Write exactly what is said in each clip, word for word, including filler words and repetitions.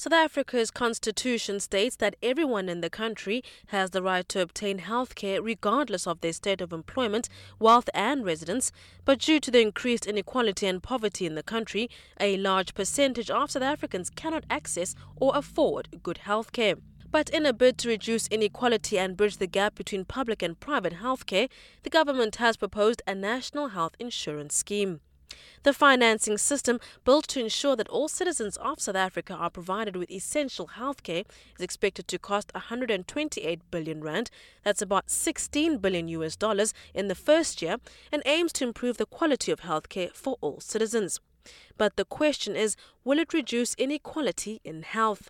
South Africa's constitution states that everyone in the country has the right to obtain health care regardless of their state of employment, wealth and residence. But due to the increased inequality and poverty in the country, a large percentage of South Africans cannot access or afford good health care. But in a bid to reduce inequality and bridge the gap between public and private healthcare, the government has proposed a national health insurance scheme. The financing system, built to ensure that all citizens of South Africa are provided with essential healthcare, is expected to cost one hundred twenty-eight billion rand, that's about sixteen billion U S dollars in the first year, and aims to improve the quality of healthcare for all citizens. But the question is, will it reduce inequality in health?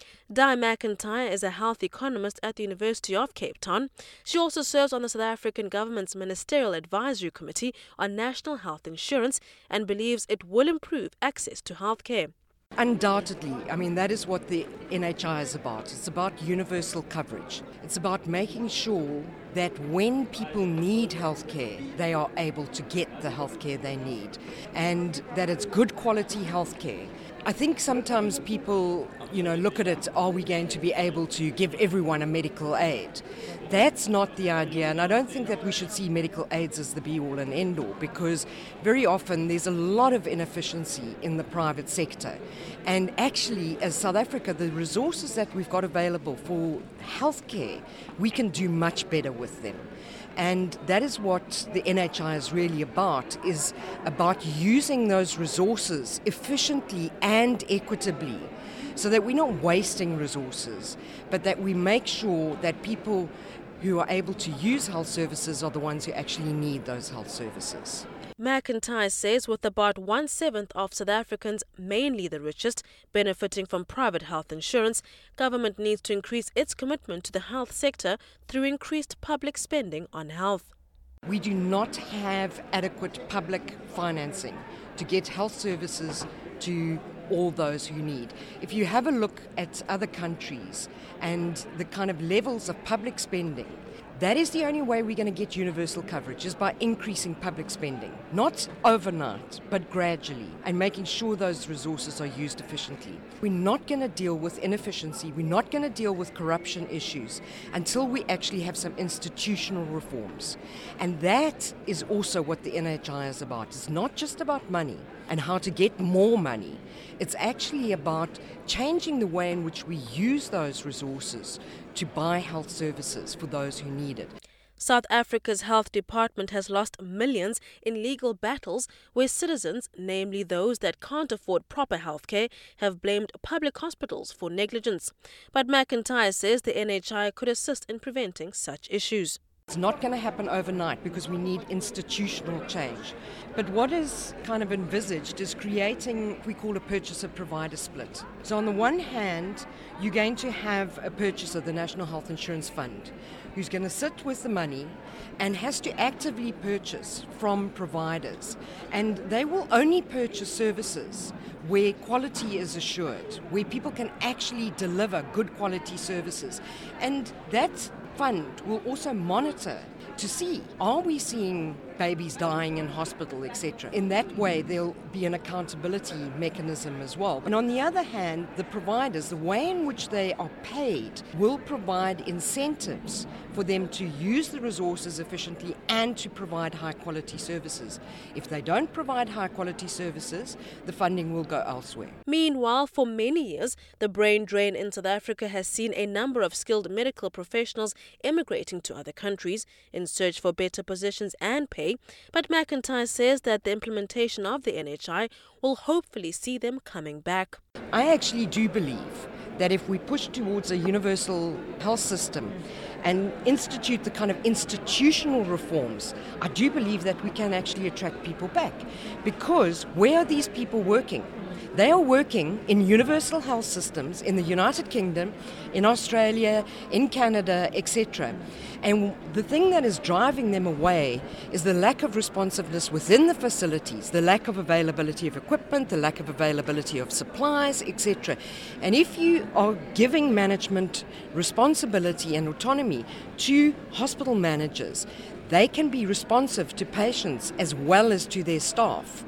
Di McIntyre is a health economist at the University of Cape Town. She also serves on the South African government's Ministerial Advisory Committee on National Health Insurance and believes it will improve access to health care. Undoubtedly. I mean, that is what the N H I is about. It's about universal coverage. It's about making sure that when people need healthcare, they are able to get the healthcare they need, and that it's good quality healthcare. I think sometimes people, you know, look at it, are we going to be able to give everyone a medical aid? That's not the idea, and I don't think that we should see medical aids as the be-all and end-all, because very often there's a lot of inefficiency in the private sector. And actually, as South Africa, the resources that we've got available for healthcare, we can do much better with them. And that is what the N H I is really about, is about using those resources efficiently and equitably, so that we're not wasting resources, but that we make sure that people who are able to use health services are the ones who actually need those health services. McIntyre says with about one-seventh of South Africans, mainly the richest, benefiting from private health insurance, government needs to increase its commitment to the health sector through increased public spending on health. We do not have adequate public financing to get health services to all those who need. If you have a look at other countries and the kind of levels of public spending, that is the only way we're going to get universal coverage, is by increasing public spending. Not overnight, but gradually, and making sure those resources are used efficiently. We're not going to deal with inefficiency, we're not going to deal with corruption issues until we actually have some institutional reforms. And that is also what the N H I is about. It's not just about money and how to get more money. It's actually about changing the way in which we use those resources to buy health services for those who need it. South Africa's health department has lost millions in legal battles where citizens, namely those that can't afford proper health care, have blamed public hospitals for negligence. But McIntyre says the N H I could assist in preventing such issues. It's not going to happen overnight because we need institutional change. But what is kind of envisaged is creating what we call a purchaser-provider split. So on the one hand, you're going to have a purchaser, the National Health Insurance Fund, who's going to sit with the money and has to actively purchase from providers. And they will only purchase services where quality is assured, where people can actually deliver good quality services. And that fund will also monitor to see, are we seeing babies dying in hospital, et cetera. In that way, there'll be an accountability mechanism as well. And on the other hand, the providers, the way in which they are paid, will provide incentives for them to use the resources efficiently and to provide high-quality services. If they don't provide high-quality services, the funding will go elsewhere. Meanwhile, for many years, the brain drain in South Africa has seen a number of skilled medical professionals emigrating to other countries in search for better positions and pay. But McIntyre says that the implementation of the N H I will hopefully see them coming back. I actually do believe that if we push towards a universal health system and institute the kind of institutional reforms, I do believe that we can actually attract people back. Because where are these people working? They are working in universal health systems in the United Kingdom, in Australia, in Canada, et cetera. And the thing that is driving them away is the lack of responsiveness within the facilities, the lack of availability of equipment, the lack of availability of supplies, et cetera. And if you are giving management responsibility and autonomy to hospital managers, they can be responsive to patients as well as to their staff.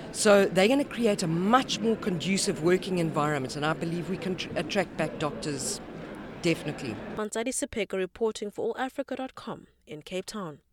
So they're going to create a much more conducive working environment, and I believe we can tr- attract back doctors, definitely. Mansadi Sipeka reporting for all africa dot com in Cape Town.